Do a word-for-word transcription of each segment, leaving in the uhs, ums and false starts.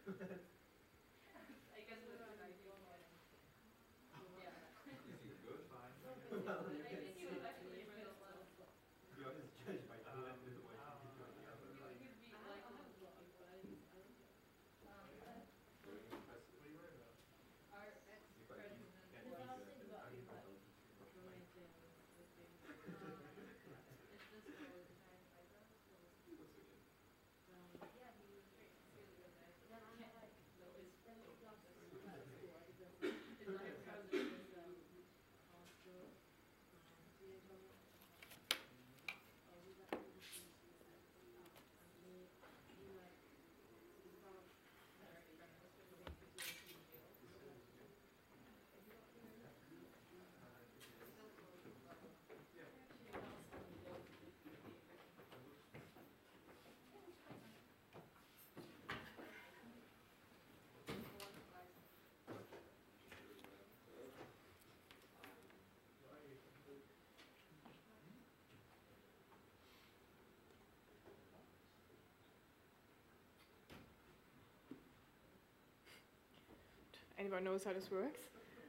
I guess that's an ideal one. Yeah. Is he good? I think he was actually right as well. To be honest, judged by the length of what he did right now. He would he'd be like um Very impressive. our See if I can, ex-president can was use um a L G C brush mic. it's this road. He looks okay. Yeah, he was great. He's really good guy. Yeah. No, his Very good. his other president was um our ex-prime minister was in fifty in jail. Still close as well. Yeah. She was fifty in prison. A lot of lies. Very well. Um, Anyone knows how this works?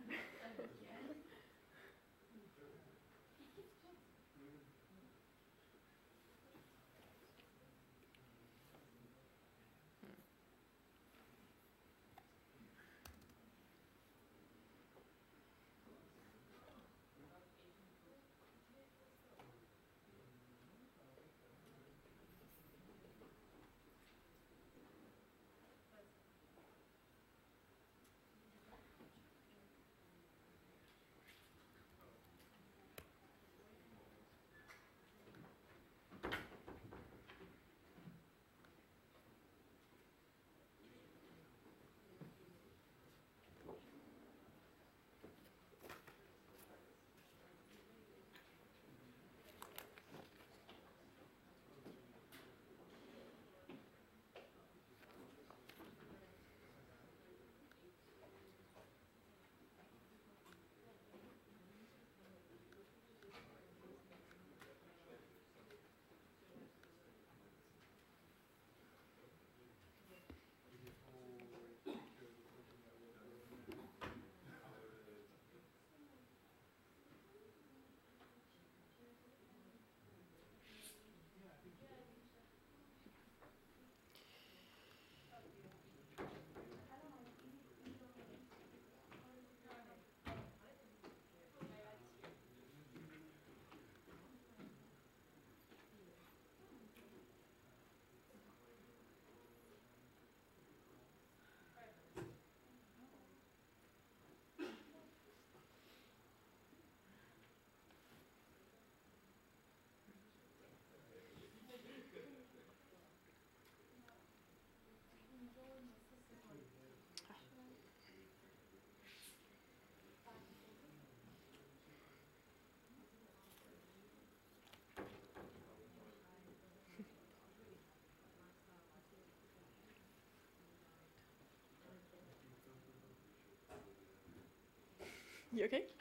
You okay?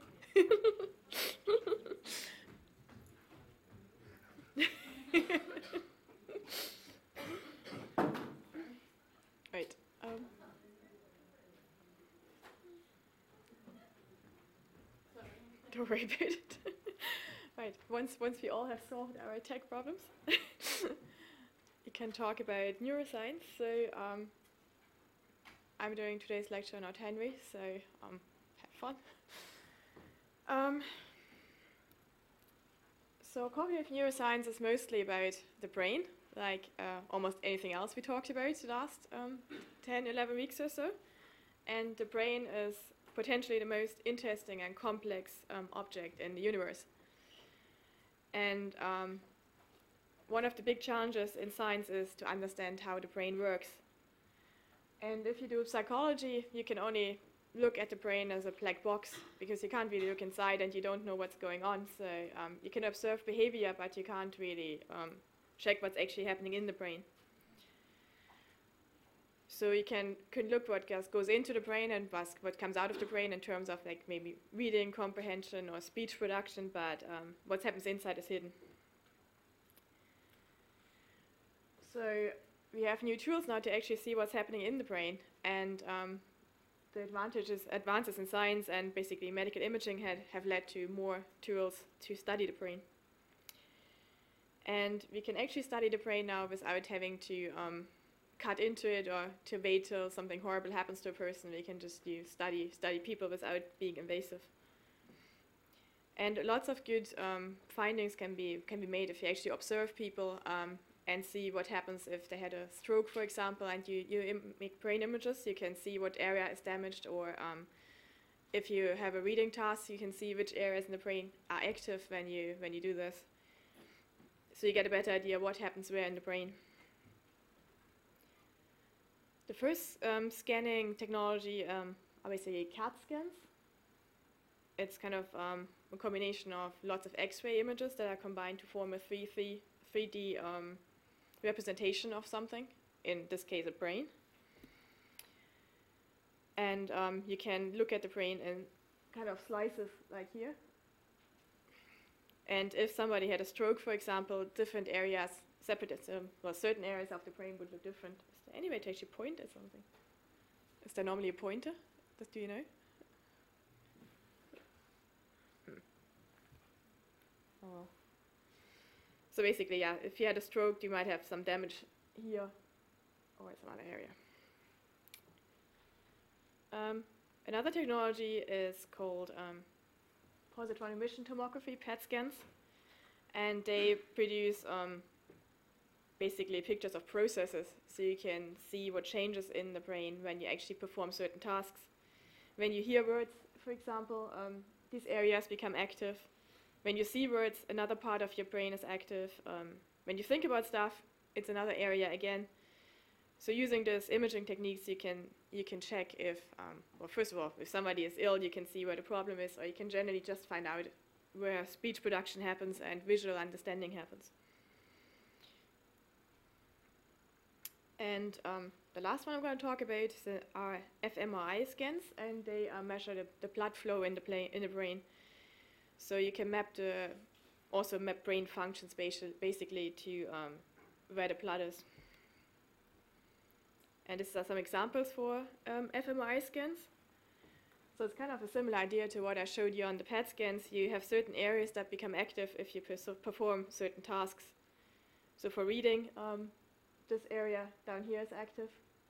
Right. Um. Don't worry about it. Right. Once once we all have solved our tech problems, we can talk about neuroscience. So um, I'm doing today's lecture, not Henry. So um, have fun. Um, so cognitive neuroscience is mostly about the brain, like uh, almost anything else we talked about the last um, ten, eleven weeks or so. And the brain is potentially the most interesting and complex um, object in the universe. And um, one of the big challenges in science is to understand how the brain works. And if you do psychology, you can only look at the brain as a black box because you can't really look inside and you don't know what's going on. So um, you can observe behavior, but you can't really um, check what's actually happening in the brain. So you can, can look what goes into the brain and what comes out of the brain in terms of like maybe reading comprehension or speech production, but um, what happens inside is hidden. So we have new tools now to actually see what's happening in the brain, and um, the advantages, advances in science and basically medical imaging had, have led to more tools to study the brain. And we can actually study the brain now without having to um, cut into it or to wait till something horrible happens to a person. We can just do study study people without being invasive. And lots of good um, findings can be can be made if you actually observe people um, and see what happens if they had a stroke, for example, and you, you im make brain images. You can see what area is damaged, or um, if you have a reading task, you can see which areas in the brain are active when you when you do this. So you get a better idea what happens where in the brain. The first um, scanning technology um, are basically C A T scans. It's kind of um, a combination of lots of X-ray images that are combined to form a three D um, representation of something, in this case a brain. And um, you can look at the brain in kind of slices like here. And if somebody had a stroke, for example, different areas, separate, um, well, certain areas of the brain would look different. Is there any way to actually point at something? Is there normally a pointer? Does, do you know? Hmm. Oh. So basically, yeah, if you had a stroke, you might have some damage here or in some other area. Um, another technology is called um, positron emission tomography, P E T scans, and they produce um, basically pictures of processes, so you can see what changes in the brain when you actually perform certain tasks. When you hear words, for example, um, these areas become active. When you see words, another part of your brain is active. Um, when you think about stuff, it's another area again. So using these imaging techniques, you can you can check if, um, well, first of all, if somebody is ill, you can see where the problem is, or you can generally just find out where speech production happens and visual understanding happens. And um, the last one I'm going to talk about is the, are fMRI scans, and they uh, measure the, the blood flow in the, play, in the brain. So you can map the, also map brain functions basi basically to um, where the blood is. And these are some examples for um, fMRI scans. So it's kind of a similar idea to what I showed you on the P E T scans. You have certain areas that become active if you perform certain tasks. So for reading, um, this area down here is active.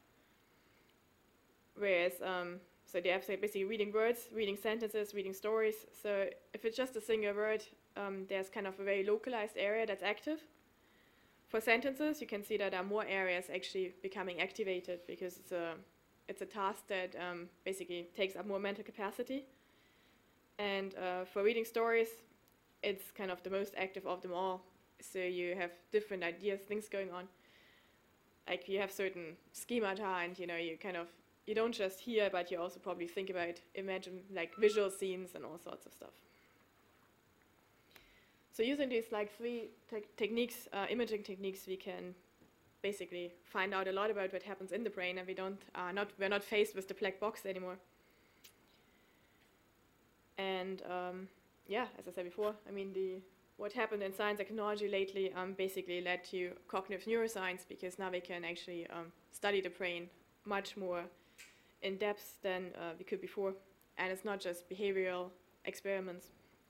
Whereas, um, so they have basically reading words, reading sentences, reading stories. So if it's just a single word, um, there's kind of a very localized area that's active. For sentences, you can see that there are more areas actually becoming activated because it's a, it's a task that um, basically takes up more mental capacity. And uh, for reading stories, it's kind of the most active of them all. So you have different ideas, things going on. Like you have certain schemata, and you know, you kind of, you don't just hear, but you also probably think about, imagine like visual scenes and all sorts of stuff. So using these like three te techniques, uh, imaging techniques, we can basically find out a lot about what happens in the brain, and we don't, uh, not, we're not faced with the black box anymore. And um, yeah, as I said before, I mean, the what happened in science and technology lately um, basically led to cognitive neuroscience, because now we can actually um, study the brain much more in depth than uh, we could before, and it's not just behavioral experiments.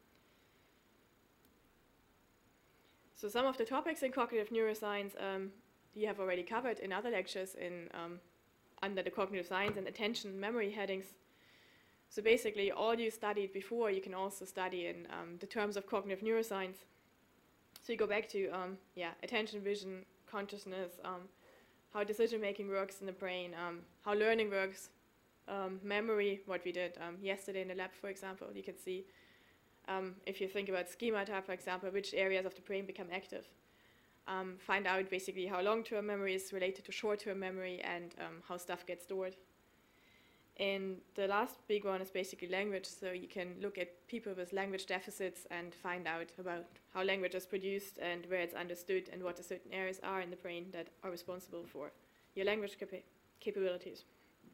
So some of the topics in cognitive neuroscience um, you have already covered in other lectures in um, under the cognitive science and attention and memory headings. So basically all you studied before you can also study in um, the terms of cognitive neuroscience. So you go back to um, yeah, attention, vision, consciousness, um, how decision making works in the brain, um, how learning works, um, memory, what we did um, yesterday in the lab, for example. You can see Um, if you think about schemata, for example, which areas of the brain become active. Um, find out basically how long-term memory is related to short-term memory, and um, how stuff gets stored. And the last big one is basically language, so you can look at people with language deficits and find out about how language is produced and where it's understood and what the certain areas are in the brain that are responsible for your language capa capabilities.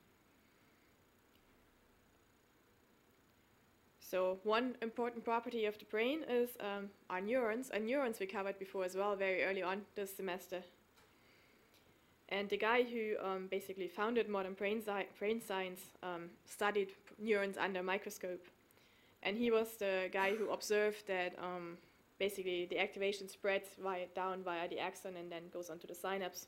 So one important property of the brain is um, our neurons, and neurons we covered before as well very early on this semester. And the guy who um, basically founded modern brain, sci brain science um, studied neurons under a microscope. And he was the guy who observed that um, basically the activation spreads via down via the axon and then goes onto the synapse.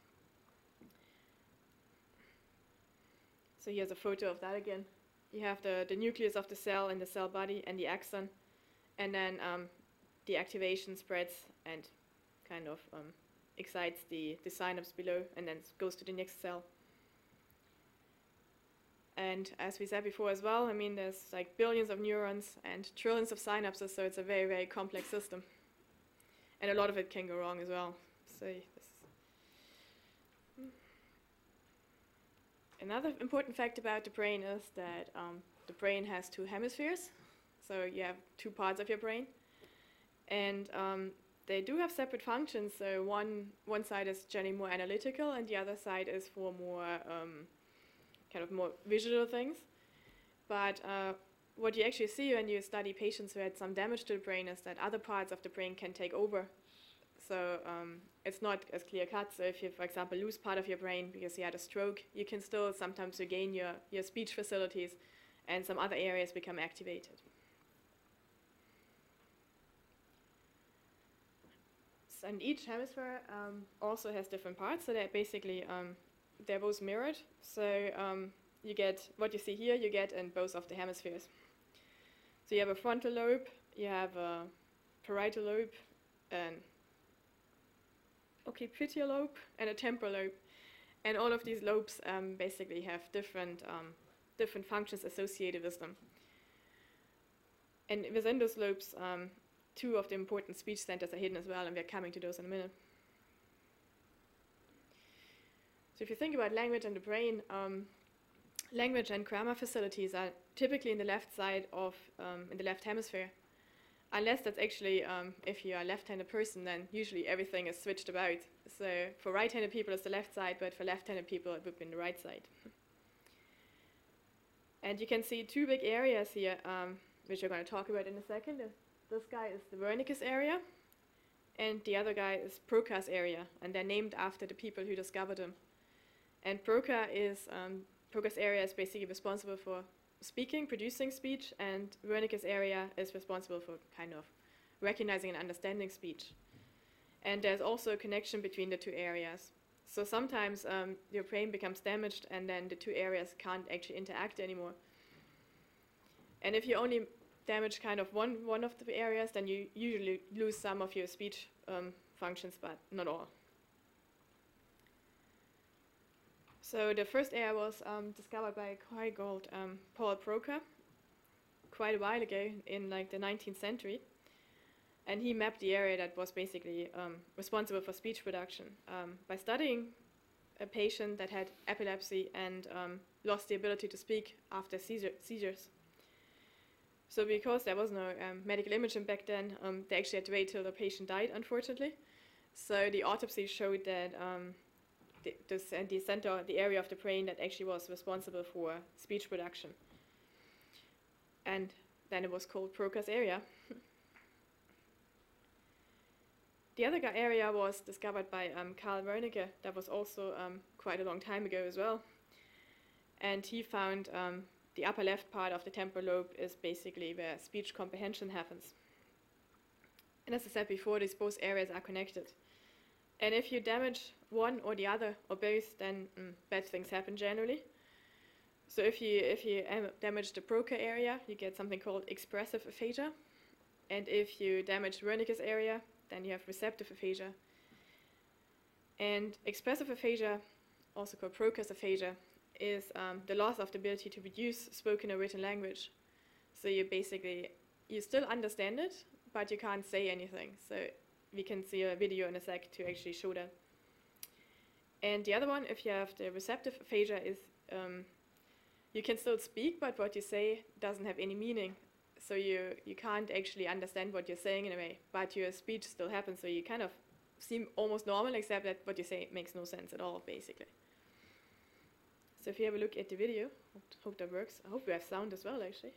So here's a photo of that again. You have the, the nucleus of the cell and the cell body and the axon, and then um, the activation spreads and kind of um, excites the, the synapse below and then goes to the next cell. And as we said before as well, I mean, there's like billions of neurons and trillions of synapses, so it's a very, very complex system. And a lot of it can go wrong as well. So this Another important fact about the brain is that um, the brain has two hemispheres. So you have two parts of your brain. And um, they do have separate functions. So one, one side is generally more analytical, and the other side is for more um, kind of more visual things. But uh, what you actually see when you study patients who had some damage to the brain is that other parts of the brain can take over. So um, it's not as clear cut. So if you, for example, lose part of your brain because you had a stroke, you can still sometimes regain your, your speech facilities, and some other areas become activated. So, and each hemisphere um, also has different parts. So they're basically um, they're both mirrored. So um, you get what you see here, you get in both of the hemispheres. So you have a frontal lobe, you have a parietal lobe, and occipital lobe, and a temporal lobe. And all of these lobes um, basically have different, um, different functions associated with them. And within those lobes, um, two of the important speech centers are hidden as well, and we're coming to those in a minute. So if you think about language and the brain, um, language and grammar facilities are typically in the left side of, um, in the left hemisphere. Unless that's actually, um, if you're a left-handed person, then usually everything is switched about. So for right-handed people it's the left side, but for left-handed people it would be the right side. And you can see two big areas here, um, which we're going to talk about in a second. This guy is the Wernicke's area, and the other guy is Broca's area, and they're named after the people who discovered them. And Broca is, um, Broca's area is basically responsible for speaking, producing speech, and Wernicke's area is responsible for kind of recognizing and understanding speech. And there's also a connection between the two areas. So sometimes um, your brain becomes damaged and then the two areas can't actually interact anymore. And if you only damage kind of one, one of the areas, then you usually lose some of your speech um, functions, but not all. So the first area was um, discovered by a guy called um, Paul Broca quite a while ago in like the nineteenth century. And he mapped the area that was basically um, responsible for speech production um, by studying a patient that had epilepsy and um, lost the ability to speak after seizure, seizures. So because there was no um, medical imaging back then, um, they actually had to wait till the patient died, unfortunately. So the autopsy showed that um, the, the, the center, the area of the brain that actually was responsible for speech production. And then it was called Broca's area. The other area was discovered by um, Carl Wernicke. That was also um, quite a long time ago as well. And he found um, the upper left part of the temporal lobe is basically where speech comprehension happens. And as I said before, these both areas are connected. And if you damage one or the other or both, then mm, bad things happen generally. So if you if you um, damage the Broca area, you get something called expressive aphasia. And if you damage Wernicke's area, then you have receptive aphasia. And expressive aphasia, also called Broca's aphasia, is um, the loss of the ability to produce spoken or written language. So you basically, you still understand it, but you can't say anything. So we can see a video in a sec to actually show that. And the other one, if you have the receptive aphasia, is um, you can still speak, but what you say doesn't have any meaning. So you, you can't actually understand what you're saying in a way, but your speech still happens, so you kind of seem almost normal, except that what you say makes no sense at all, basically. So if you have a look at the video, hope, hope that works. I hope we have sound as well, actually.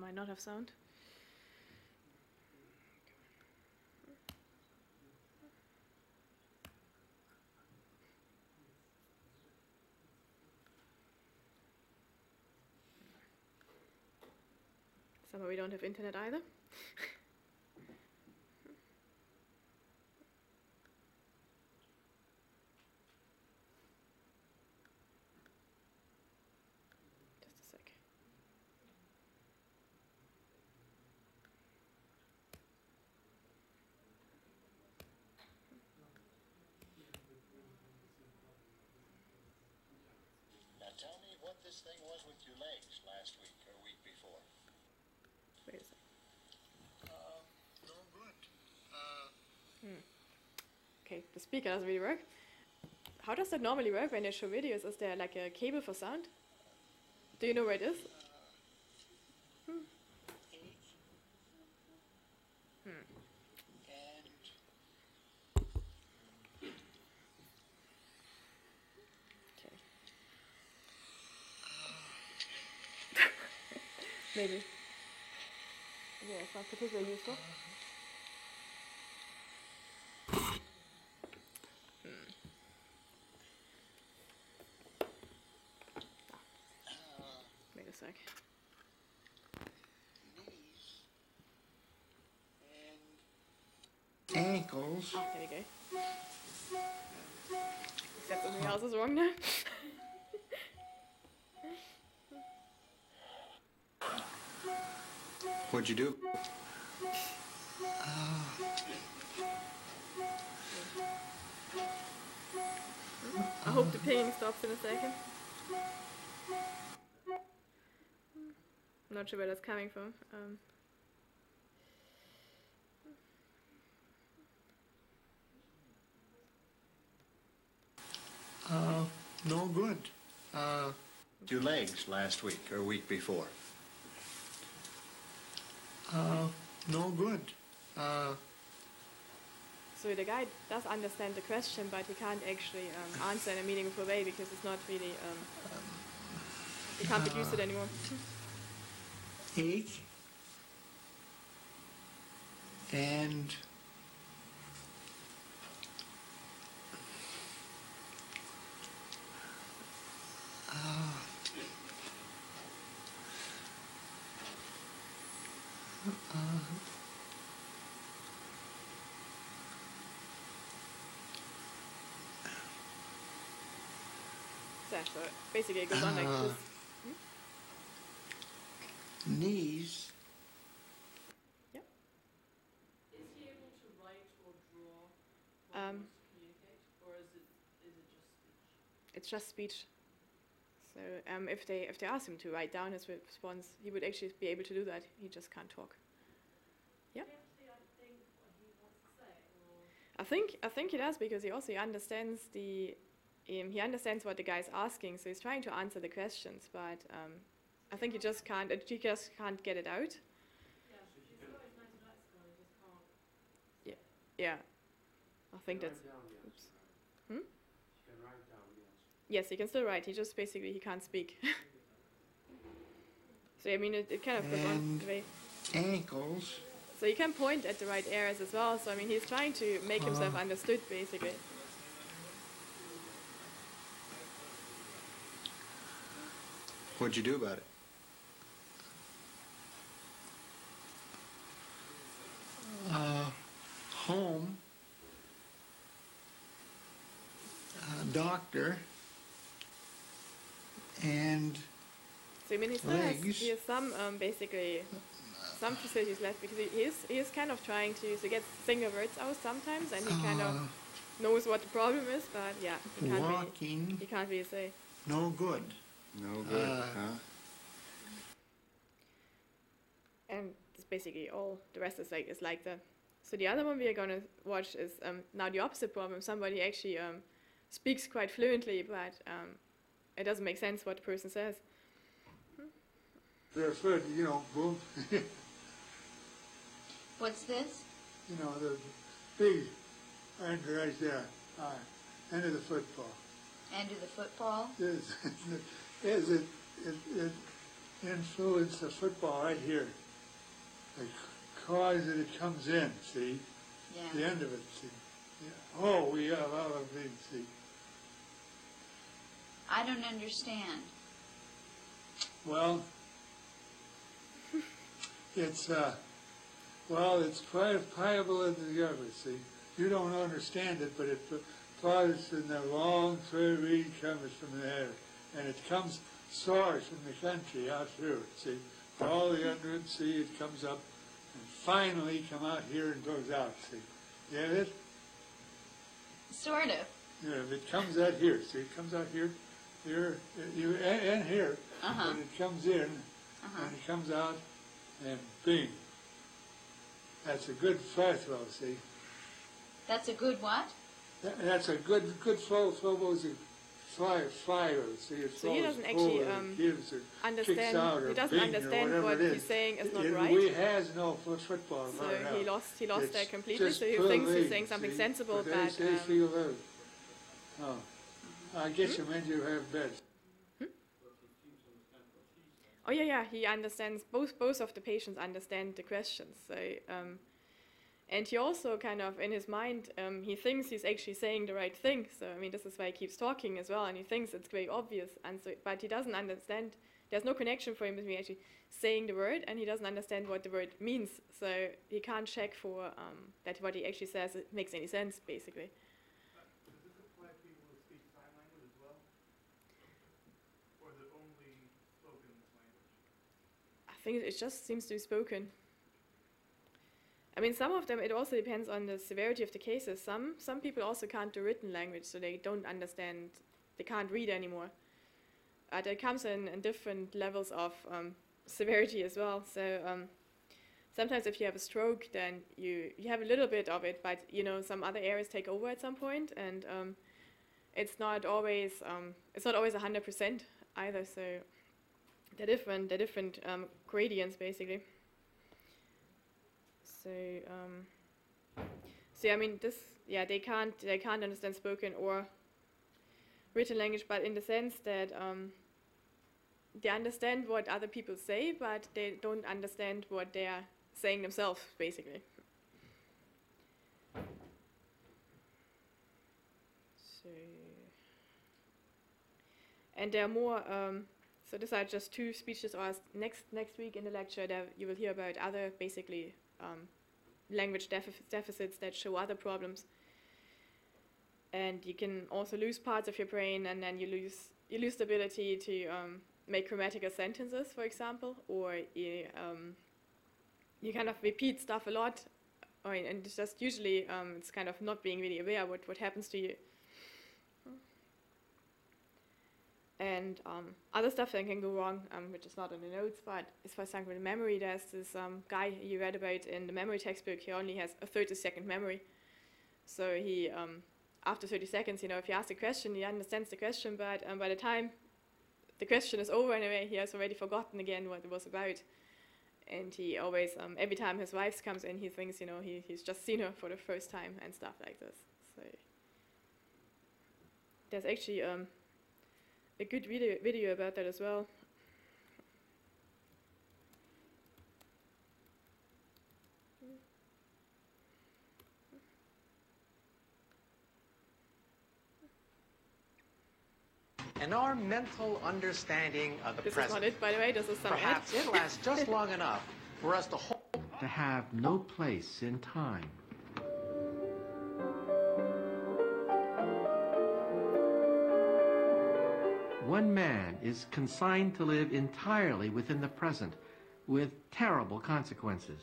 might not have sound. Somehow we don't have internet either. Just a sec. Now tell me what this thing was with your legs last week or week before. Wait a sec. Uh, no good. Uh, Okay, the speaker doesn't really work. How does that normally work when they show videos? Is there like a cable for sound? Do you know where it is? eight. Hmm. And Okay. Maybe. Yeah, it's not particularly useful. Wait a sec. knees and ankles. Ah, there we go. Except something else is wrong now. What'd you do? I hope the pinging stops in a second. I'm not sure where that's coming from. Um, Uh, no good. Uh, your legs last week or week before. Uh, no good. Uh, so the guy does understand the question, but he can't actually um, answer in a meaningful way because it's not really. Um, he can't produce it anymore. ache and So, so basically, it goes on like this. knees. Yep. Is he able to write or draw when Um, he wants to communicate, or is it is it just speech? It's just speech. So um, if they if they ask him to write down his response, he would actually be able to do that. He just can't talk. Yeah. Does he actually think what he wants to say, or I think I think he does because he also understands the um, he understands what the guy's asking, so he's trying to answer the questions, but um, I think he just can't uh, he just can't get it out. yeah, he's got his mental lexicon, he just can't. Yeah. Yeah, I think that's. Write down the answer, Oops. right? Hmm? You can write down the answer. Yes, he can still write. He just basically he can't speak. So I mean, it, it kind of goes on And- the way. ankles. So you can point at the right areas as well. So I mean, he's trying to make himself Uh. understood, basically. What'd you do about it? Uh, home. Uh, doctor. And So I mean, he still has, Legs. he has some um, basically some facilities left because he is he is kind of trying to so get single words out sometimes, and he kind uh, of knows what the problem is, but yeah, he can't really walking. he can't really say. No good. No good, Uh, huh? And it's basically all. The rest is like is like that. So the other one we are gonna watch is um, now the opposite problem. Somebody actually um, speaks quite fluently, but um, it doesn't make sense what the person says. Their foot, you know, boom, you What's this? know, the big end right there, uh, end of the football. End of the football? Is, is it, it, it influenced the football right here. because that it comes in, see? The Yeah. end of it, see? Yeah. Oh, we have other things, see? I don't understand. Well, it's, uh, well, it's pri- pliable in the other, see? You don't understand it, but it applies in the long thread reed comes from there. And it comes source from the country out through it, see? All the under it, see, it comes up and finally come out here and goes out, see? Get it? Sort of. Yeah, if it comes out here, see, it comes out here, here, you, and, and here, Uh-huh. and it comes in, Uh-huh. and it comes out, and bing. That's a good fly throw, see? That's a good what? That, that's a good good flow. Flow goes a fly fly. See, it So he flows doesn't actually, forward, um, it gives or understand- kicks out or he doesn't bing or understand whatever what it he's is. saying is not It- right. We has no foot football So right he now. lost he lost It's that completely. just So he thinks he's league, saying something see? sensible, they, but they um, feel that. Oh, I guess you meant you have beds. oh yeah, yeah, he understands both. Both of the patients understand the questions. So um, and he also kind of in his mind um, he thinks he's actually saying the right thing. So I mean this is why he keeps talking as well, and he thinks it's very obvious. And so, but he doesn't understand. There's no connection for him between actually saying the word, and he doesn't understand what the word means. So he can't check for um, that what he actually says it makes any sense, basically. Does this apply to people who speak sign language as well? Or is it only spoken in this language? I think it just seems to be spoken. I mean, some of them, it also depends on the severity of the cases. Some some people also can't do written language, so they don't understand, they can't read anymore. Uh, that comes in, in different levels of um, severity as well. So um, sometimes if you have a stroke, then you, you have a little bit of it, but you know some other areas take over at some point, and um, it's not always um, it's not always a hundred percent either. So they're different. They're different um, gradients basically. So um, so yeah, I mean this. Yeah, they can't they can't understand spoken or written language, but in the sense that um, they understand what other people say, but they don't understand what they are saying themselves, basically. So, and there are more. Um, so these are just two speeches. Or next next week in the lecture, there you will hear about other basically um, language defi- deficits that show other problems. And you can also lose parts of your brain, and then you lose you lose the ability to um, make grammatical sentences, for example, or you um, you kind of repeat stuff a lot, or, and it's just usually um, it's kind of not being really aware what what happens to you. And um, other stuff that can go wrong, um, which is not in the notes, but as for example, in memory, there's this um, guy you read about in the memory textbook. He only has a thirty second memory, so he. Um, After thirty seconds, you know, if you ask a question, he understands the question, but um, by the time the question is over anyway, he has already forgotten again what it was about. And he always, um, every time his wife comes in, he thinks, you know, he, he's just seen her for the first time and stuff like this. So there's actually um, a good video, video about that as well. And our mental understanding of the This is present, not it, by the way, this is some perhaps ad. it lasts just long enough for us to hold. To have no place in time. One man is consigned to live entirely within the present, with terrible consequences.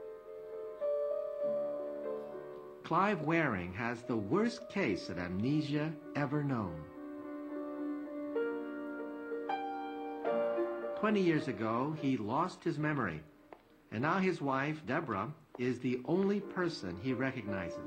Clive Waring has the worst case of amnesia ever known. Twenty years ago, he lost his memory, and now his wife, Deborah, is the only person he recognizes.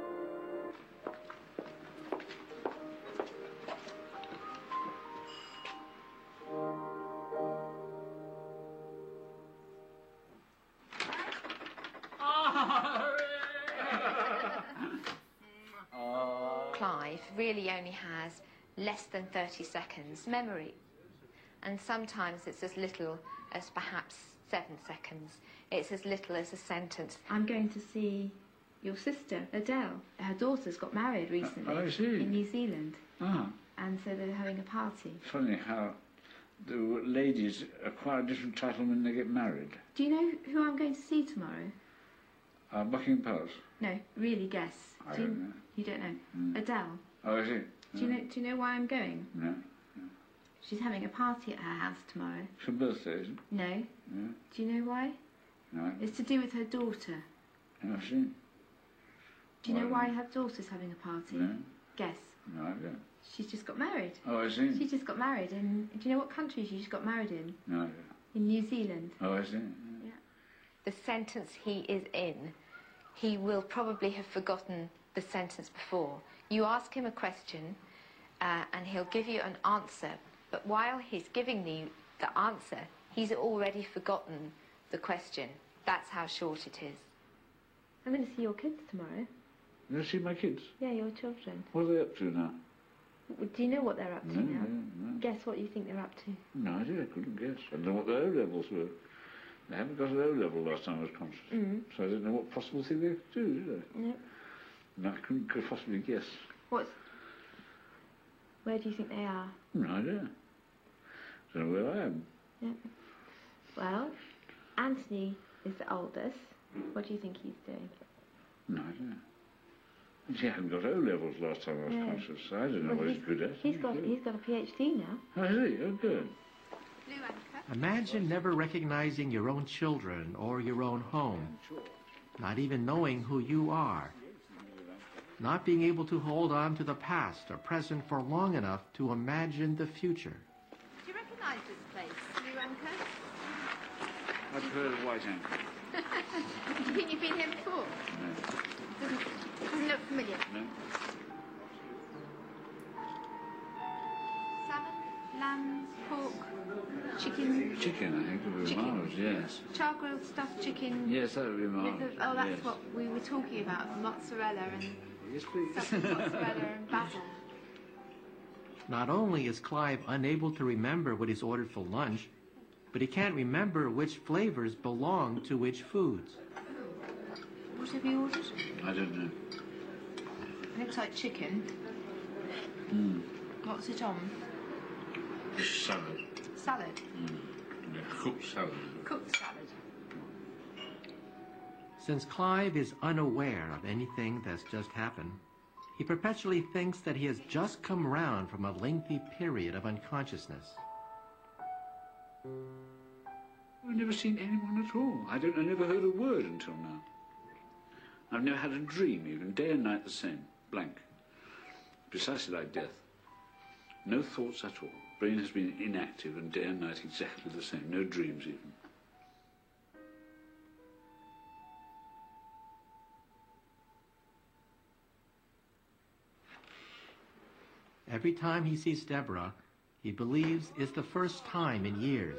Clive really only has less than thirty seconds memory. And sometimes it's as little as perhaps seven seconds. It's as little as a sentence. I'm going to see your sister, Adele. Her daughter's got married recently Oh, I see. in New Zealand. Ah, And so they're having a party. funny how the ladies acquire different title when they get married. Do you know who I'm going to see tomorrow? Uh, Buckingham Palace. No, really guess. I do you, don't know. You don't know? Mm. Adele. Oh, I see. Do you know? Do you know why I'm going? No. She's having a party at her house tomorrow. It's her birthday, isn't it? No. Yeah. Do you know why? No. It's to do with her daughter. I see. Do you know Why? why her daughter's having a party? No. Guess. No, I don't. She's just got married. Oh, I see. She just got married in. Do you know what country she just got married in? No, I don't. In New Zealand. Oh, I see. The sentence he is in, he will probably have forgotten the sentence before. You ask him a question uh, and he'll give you an answer, but while he's giving you the answer, he's already forgotten the question. That's how short it is. I'm going to see your kids tomorrow. You see my kids? Yeah, your children. What are they up to now? W- Do you know what they're up to No, now? no, no. Guess what you think they're up to. No idea, I couldn't guess. I don't know what their O-levels were. They haven't got an O-level last time I was conscious. Mm. So I didn't know what possible thing they could do, did I? No. No, I couldn't could possibly guess. What's... Where do you think they are? No idea. Don't know where I am. Yeah. Well, Anthony is the oldest. What do you think he's doing? No idea. He hadn't got O-levels last time I was Yeah. conscious, so I don't know Well, what he's he's- good at. He's got, he's got a PhD now. Oh, is he? Oh, good. Imagine never recognizing your own children or your own home, not even knowing who you are, not being able to hold on to the past or present for long enough to imagine the future. Do you recognise this place, Blue Anchor? I've heard of White Anchor. Do you think you've been here before? No. Doesn't, doesn't look familiar. No. Salmon, lambs, pork, chicken. Chicken, I think, would be Chicken. marvellous, yes. Char-grilled stuffed chicken. Yes, that would be With marvellous. the, oh, that's yes. what we were talking about, mozzarella and Yes, please. stuffed with mozzarella and basil. Not only is Clive unable to remember what he's ordered for lunch, but he can't remember which flavors belong to which foods. What have you ordered? I don't know. Looks like chicken. Mm. What's it on? Salad. Salad. Mm. Yeah, cooked salad. Cooked salad. Since Clive is unaware of anything that's just happened, he perpetually thinks that he has just come round from a lengthy period of unconsciousness. I've never seen anyone at all. I don't. I never heard a word until now. I've never had a dream, even day and night the same, blank. Precisely like death. No thoughts at all. Brain has been inactive, and day and night exactly the same. No dreams even. Every time he sees Deborah, he believes it's the first time in years.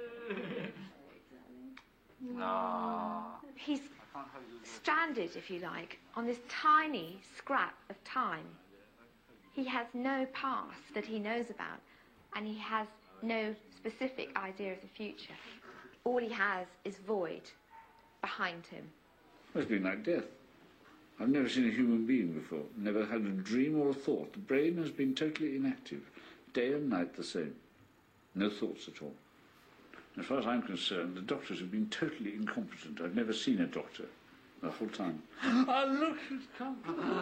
He's stranded, if you like, on this tiny scrap of time. He has no past that he knows about, and he has no specific idea of the future. All he has is void behind him. Well, it's been like death. I've never seen a human being before. Never had a dream or a thought. The brain has been totally inactive. Day and night the same. No thoughts at all. As far as I'm concerned, the doctors have been totally incompetent. I've never seen a doctor the whole time. Oh, look, it's come.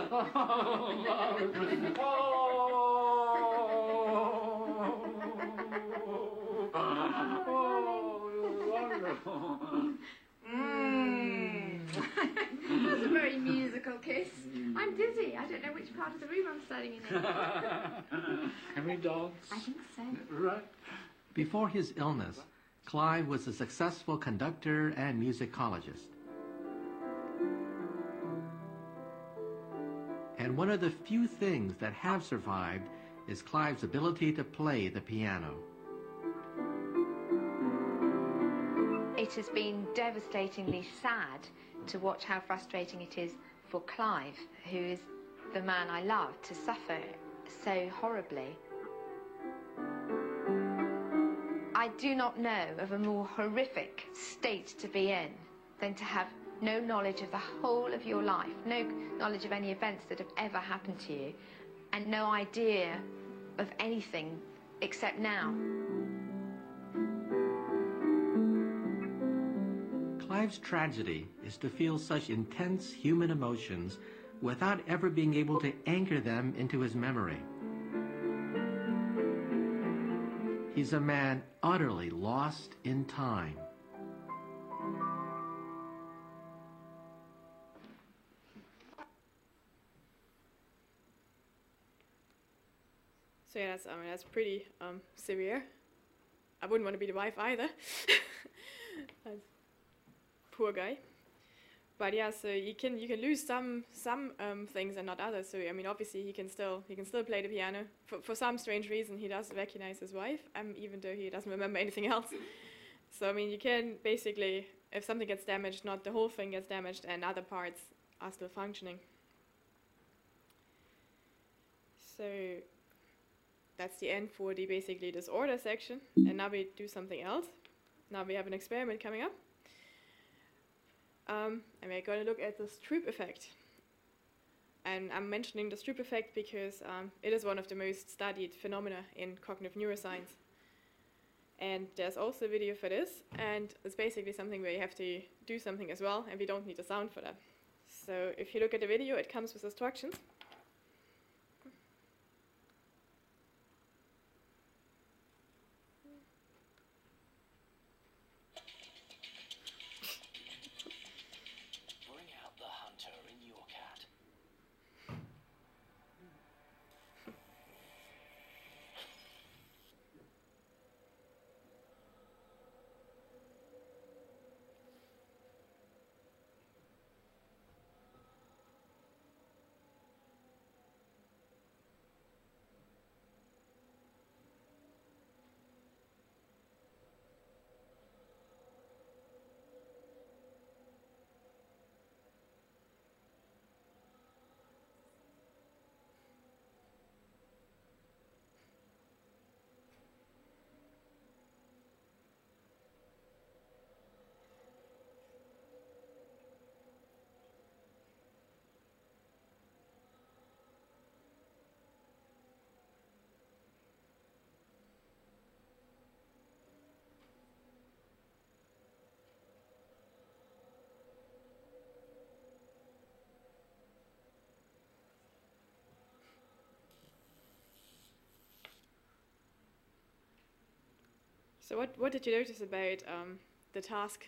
Mm. That's a very musical kiss. I'm dizzy. I don't know which part of the room I'm standing in. Can we dance? I think so. Right. Before his illness, Clive was a successful conductor and musicologist. And one of the few things that have survived is Clive's ability to play the piano. It has been devastatingly sad to watch how frustrating it is for Clive, who is the man I love, to suffer so horribly. I do not know of a more horrific state to be in than to have no knowledge of the whole of your life, no knowledge of any events that have ever happened to you, and no idea of anything except now. Clive's tragedy is to feel such intense human emotions without ever being able to anchor them into his memory. He's a man utterly lost in time. So yeah, that's, I mean, that's pretty um, severe. I wouldn't want to be the wife either. That's poor guy. But yeah, so you can you can lose some some um, things and not others. So I mean, obviously he can still he can still play the piano. For for some strange reason, he does recognize his wife, um, even though he doesn't remember anything else. So I mean, you can basically, if something gets damaged, not the whole thing gets damaged, and other parts are still functioning. So that's the end for the basically disorder section. And now we do something else. Now we have an experiment coming up. Um, and we're going to look at the Stroop effect. And I'm mentioning the Stroop effect because um, it is one of the most studied phenomena in cognitive neuroscience. And there's also a video for this, and it's basically something where you have to do something as well, and we don't need the sound for that. So if you look at the video, it comes with instructions. So what, what did you notice about um, the task?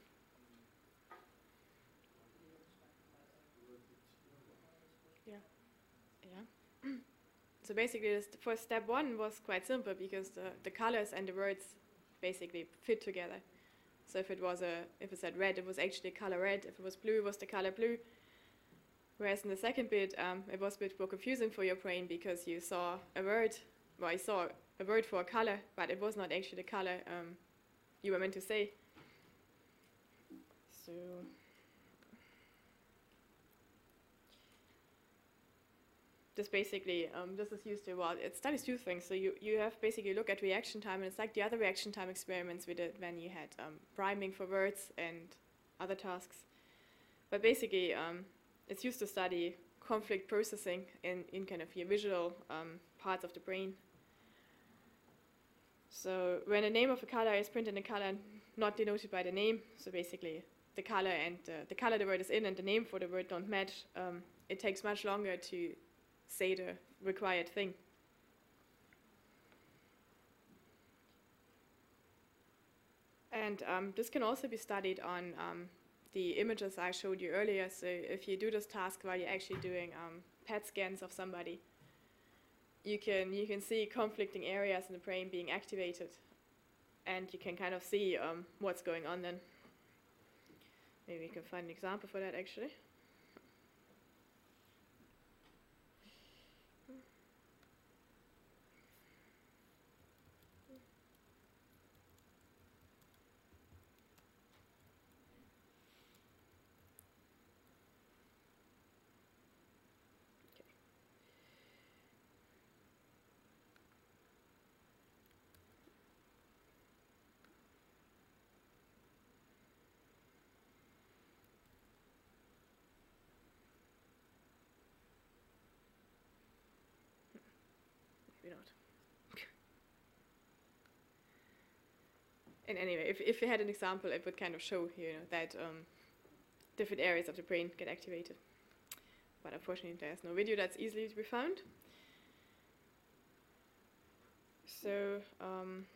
yeah. Yeah. So basically, this, for step one was quite simple because the, the colors and the words basically fit together. So if it was a, if it said red, it was actually color red. If it was blue, it was the color blue. Whereas in the second bit, um, it was a bit more confusing for your brain because you saw a word, well, you saw a word for a color, but it was not actually the color um, you were meant to say. So this basically, um, this is used to, well, it studies two things. So you, you have basically look at reaction time, and it's like the other reaction time experiments we did when you had um, priming for words and other tasks. But basically, um, it's used to study conflict processing in, in kind of your visual um, parts of the brain. So when the name of a color is printed in a color not denoted by the name, so basically the color and uh, the color the word is in and the name for the word don't match, um, it takes much longer to say the required thing. And um, this can also be studied on um, the images I showed you earlier. So if you do this task while you're actually doing um, P E T scans of somebody, you can you can see conflicting areas in the brain being activated, and you can kind of see um, what's going on then. Maybe we can find an example for that actually. maybe not. And anyway, if, if we had an example, it would kind of show, you know, that um, different areas of the brain get activated. But unfortunately, there's no video that's easily to be found. So um,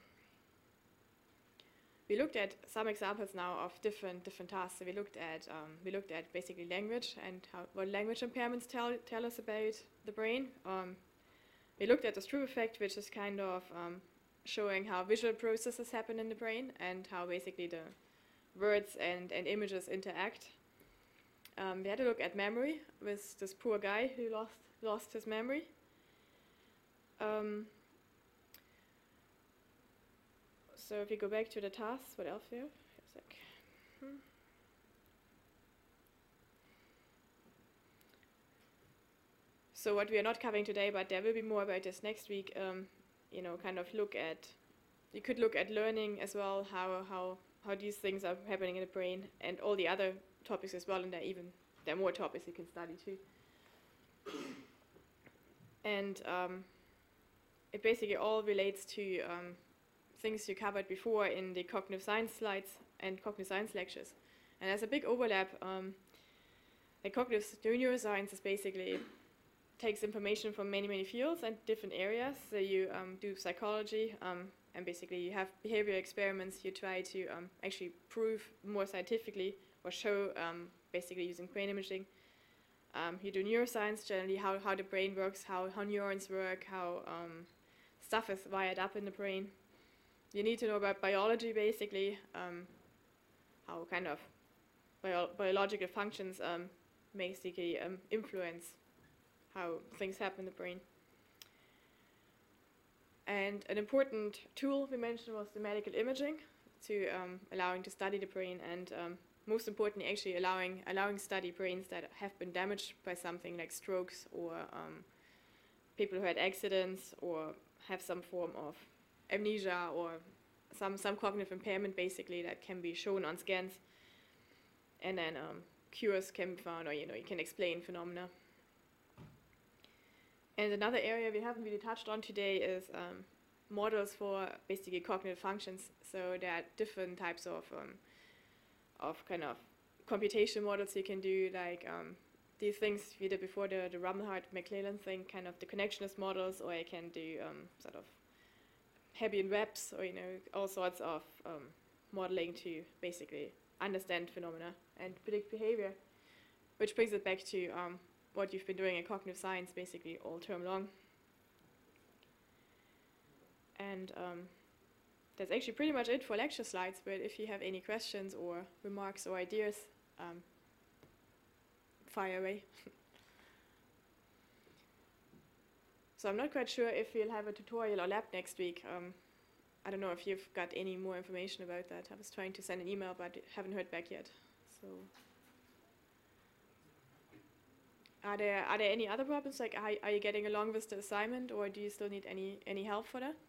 we looked at some examples now of different different tasks. So we looked at um, we looked at basically language and how, what language impairments tell tell us about the brain. Um, we looked at the Stroop effect, which is kind of um, showing how visual processes happen in the brain and how basically the words and, and images interact. Um, we had a look at memory with this poor guy who lost lost his memory. Um, so if we go back to the tasks, what else we have? A sec. Hmm. So what we are not covering today, but there will be more about this next week. Um, you know, kind of look at. You could look at learning as well, how how how these things are happening in the brain, and all the other topics as well, and there even there are more topics you can study too. And um, it basically all relates to um, things you covered before in the cognitive science slides and cognitive science lectures. And there's a big overlap. Um, the cognitive neuroscience is basically takes information from many, many fields and different areas. So you um, do psychology, um, and basically you have behavioral experiments. You try to um, actually prove more scientifically or show um, basically using brain imaging. Um, you do neuroscience generally, how, how the brain works, how, how neurons work, how um, stuff is wired up in the brain. You need to know about biology basically, um, how kind of bio biological functions um, basically um, influence how things happen in the brain. And an important tool we mentioned was the medical imaging, to um, allowing to study the brain, and um, most importantly actually allowing allowing study brains that have been damaged by something like strokes, or um, people who had accidents or have some form of amnesia or some some cognitive impairment basically that can be shown on scans, and then um, cures can be found, or you know you can explain phenomena. And another area we haven't really touched on today is um, models for basically cognitive functions. So there are different types of um, of kind of computation models you can do, like um, these things we did before, the, the Rummelhart-McClellan thing, kind of the connectionist models, or I can do um, sort of Hebbian webs, or you know all sorts of um, modeling to basically understand phenomena and predict behavior, which brings it back to um, what you've been doing in cognitive science basically all term long. And um, that's actually pretty much it for lecture slides, but if you have any questions or remarks or ideas, um, fire away. So I'm not quite sure if we'll have a tutorial or lab next week. Um, I don't know if you've got any more information about that. I was trying to send an email, but haven't heard back yet. So. Are there are there any other problems? Like, are, are you getting along with the assignment, or do you still need any any help for that?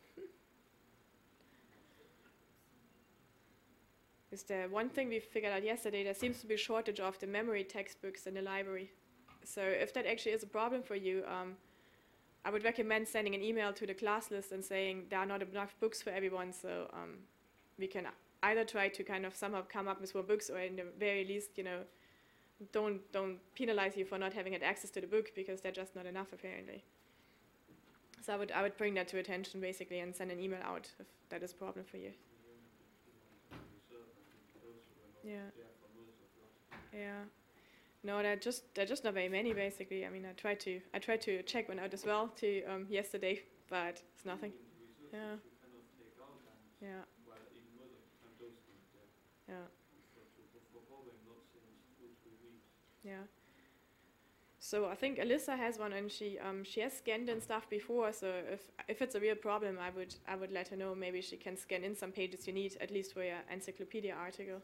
Is there one thing we figured out yesterday? There seems to be a shortage of the memory textbooks in the library. So if that actually is a problem for you, um, I would recommend sending an email to the class list and saying there are not enough books for everyone. So um, we can either try to kind of somehow come up with more books, or in the very least, you know. Don't don't penalize you for not having had access to the book, because they're just not enough apparently. So I would I would bring that to attention basically and send an email out if that is a problem for you. Yeah. Yeah. No, they're just they're just not very many basically. I mean, I tried to I tried to check one out as well to um, yesterday, but it's nothing. Yeah. Yeah. Yeah. Yeah. So I think Alyssa has one, and she um she has scanned in stuff before. So if if it's a real problem, I would I would let her know. Maybe she can scan in some pages you need, at least for your encyclopedia article.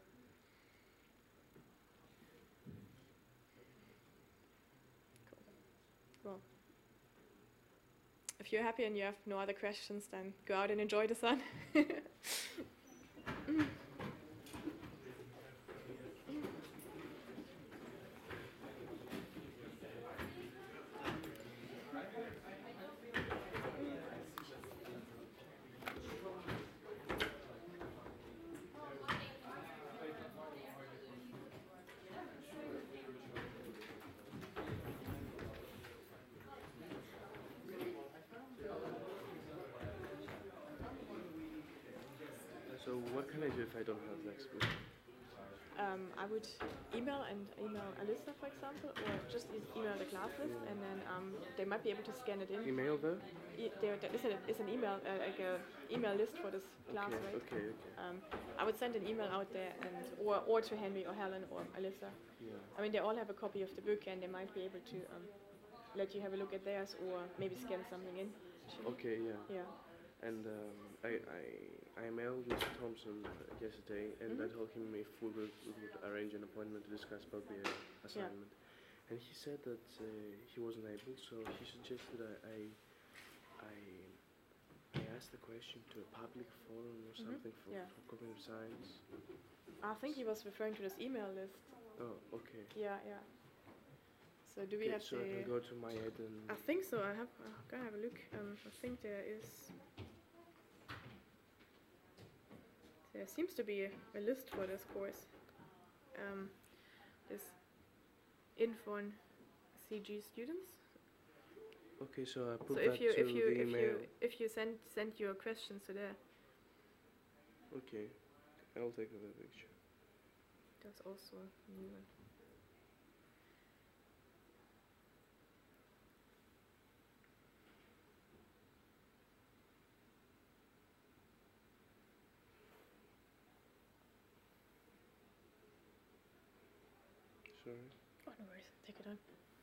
Cool. Well, if you're happy and you have no other questions, then go out and enjoy the sun. So what can I do if I don't have textbook? Um, I would email and email Alyssa, for example, or just e- email the class list, and then um, they might be able to scan it in. Email the? E- there, there is, an, is an email, uh, like a email list for this class, Okay, right? okay, okay. Um, I would send an email out there, and or or to Henry or Helen or Alyssa. Yeah. I mean, they all have a copy of the book, and they might be able to um, let you have a look at theirs, or maybe scan something in. Okay, yeah. Yeah. And um, I, I I mailed Mister Thompson yesterday, and I Mhm. told him if we would, we would arrange an appointment to discuss about the uh, assignment. And he said that uh, he wasn't able, so he suggested I, I I I asked the question to a public forum or Mhm. something for, Yeah. for cognitive science. I think he was referring to this email list. Oh, okay. Yeah, yeah. So do we Okay, have so to? I can go to my head and. I think so. I have. I'm gonna have a look. Um, I think there is. There seems to be a, a list for this course. Um, this Infon C G students. Okay, so I put So that if you to if you the if email. you if you send send your questions to there, Okay, I'll take a picture. that's also a new one. Sorry. Oh, no worries. Take it on.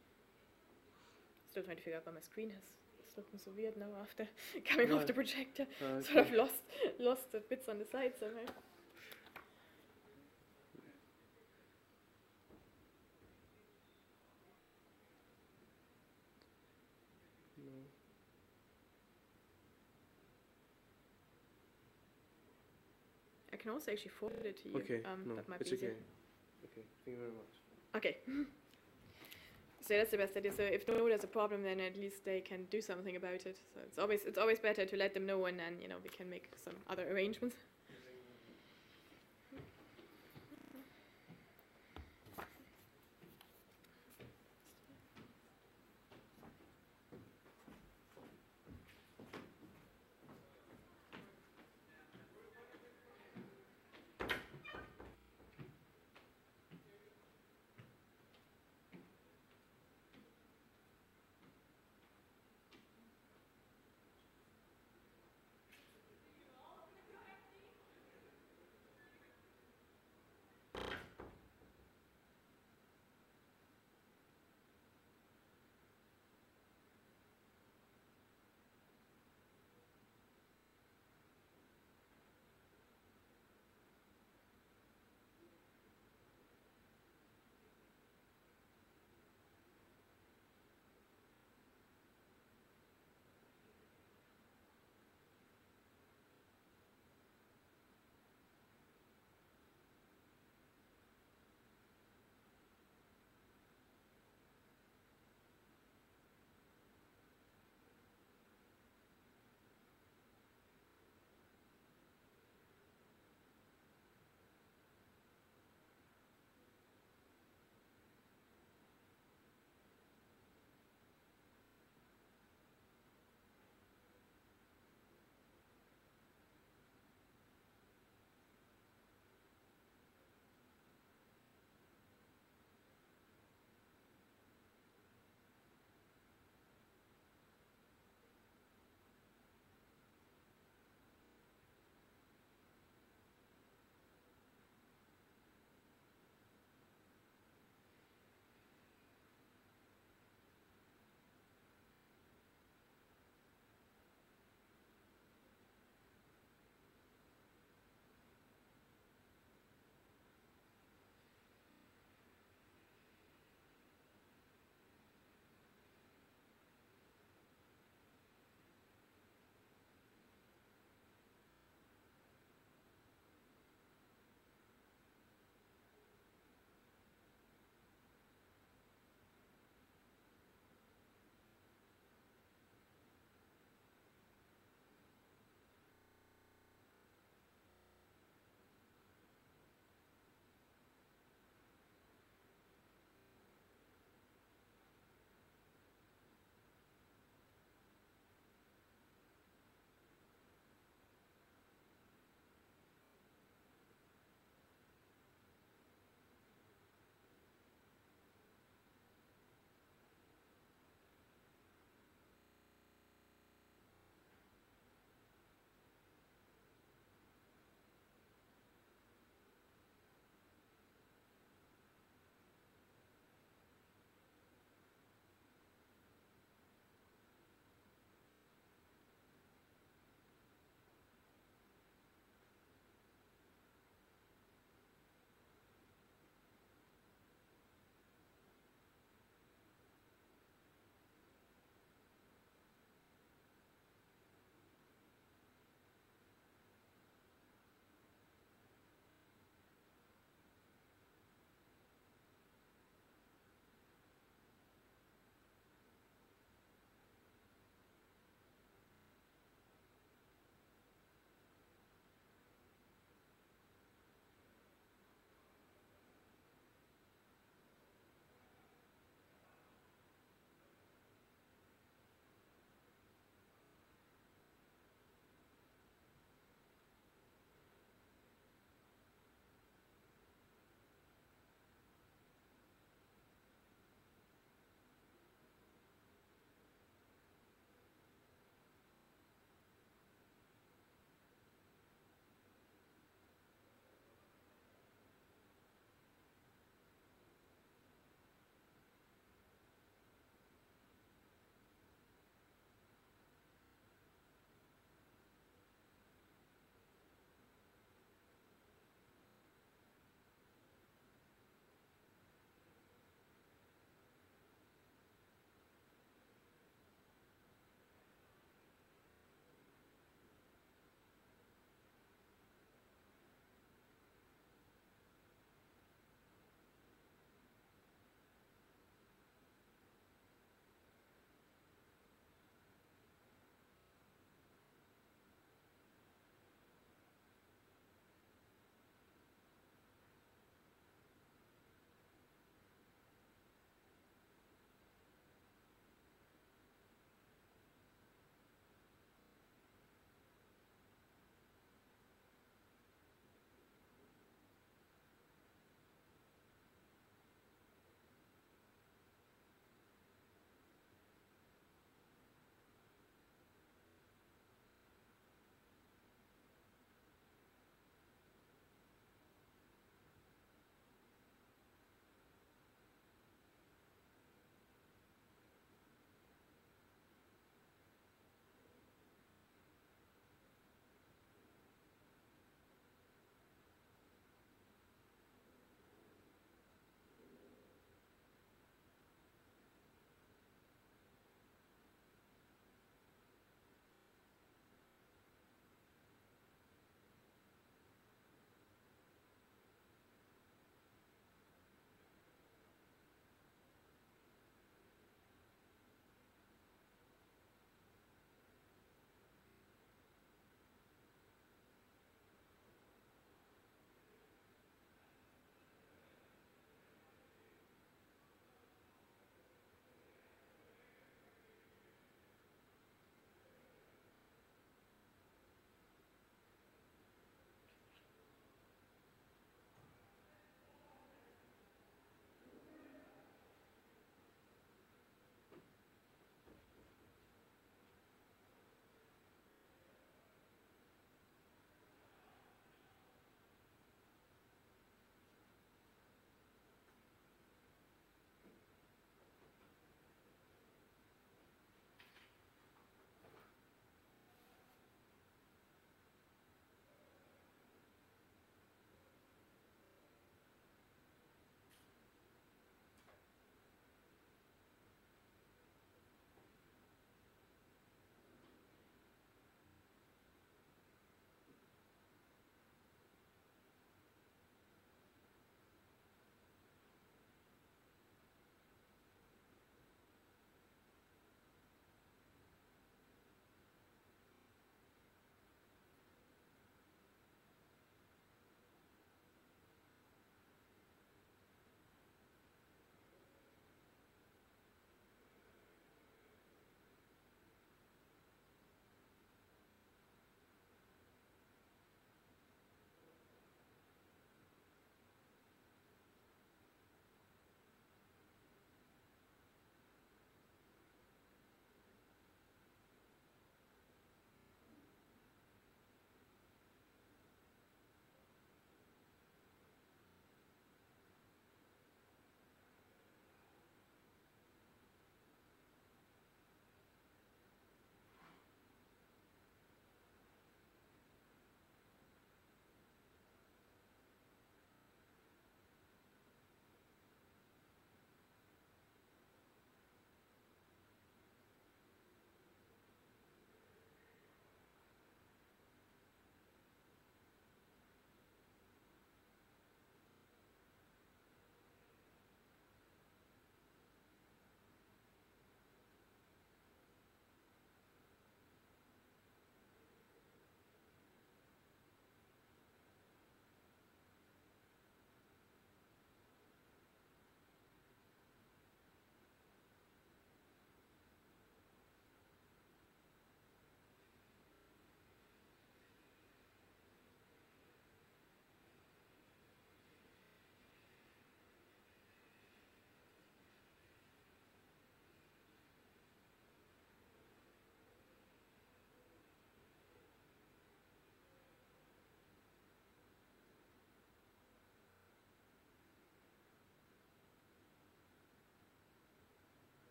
Still trying to figure out why my screen has. It's looking so weird now after coming off Right. the projector. Uh, Sort of okay. lost lost the bits on the side somehow. No. I can also actually forward it to you. Okay, Um, no, that might it's be easier. okay. Okay, thank you very much. Okay. So that's the best idea. So if they know there's a problem, then at least they can do something about it. So it's always it's always better to let them know, and then you know we can make some other arrangements.